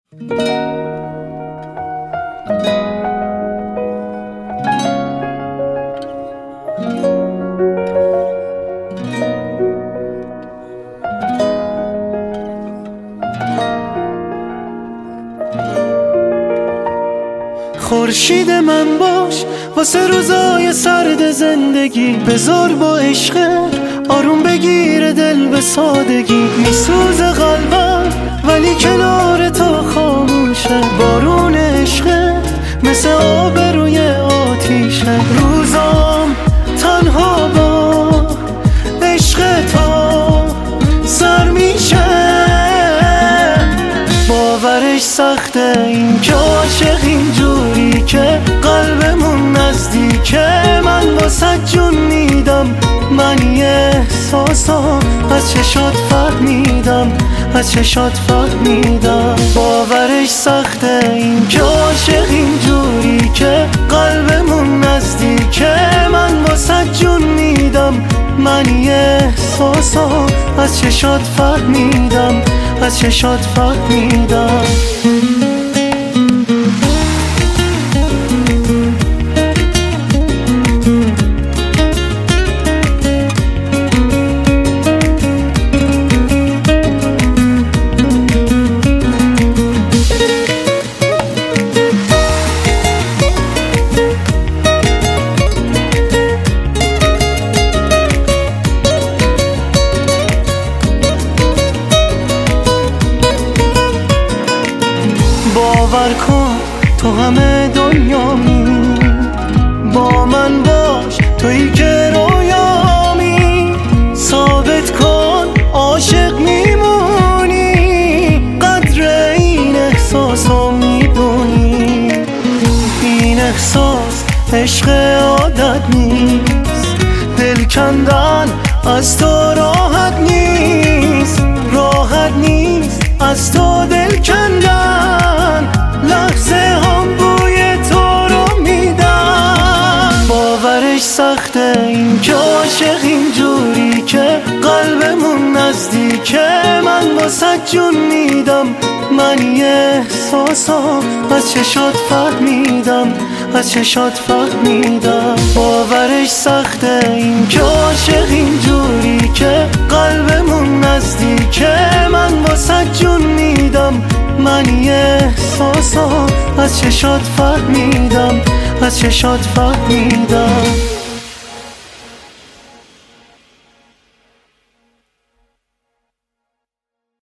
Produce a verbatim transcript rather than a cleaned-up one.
خورشید من باش واسه روزای سرد زندگی، بذار با عشق آروم بگیره دل به سادگی. میسوز قلبم ولی کنار تو خاموشه، بارون عشق مثل آب روی آتیشه. روزام تنها با عشق تو سر میشه، باورش سخته این که عاشق اینجوری که قلبمون نزدیکه. من واسه جون میدم، من یه احساسم از چشات فهمیدم، از چشات فهمیدم. باورش سخته این که عاشق اینجوری که قلبمون نزدیکه. من واسه جون میدم، من یه احساسم از چشات فهمیدم، از چشات فهمیدم. باور کن تو همه دنیامی، با من باش تویی که رویامی. ثابت کن عاشق میمونی، قدر این احساسو میدونی. این احساس عشق عادت نیست، دل کندن از تو راحت نیست، راحت نیست از تو دل کندن. لحظه هم بوی تو رو میدن، باورش سخته این که عاشق اینجوری که قلبمون نزدیکه. من واسه جون میدم، من یه احساسم از چشات فهمیدم، از چشات فهمیدم. باورش سخته این که عاشق اینجوری که قلبمون نزدیکه. من واسه جون میدم، من یه احساسم از چشات فهمیدم، از چشات فهمیدم.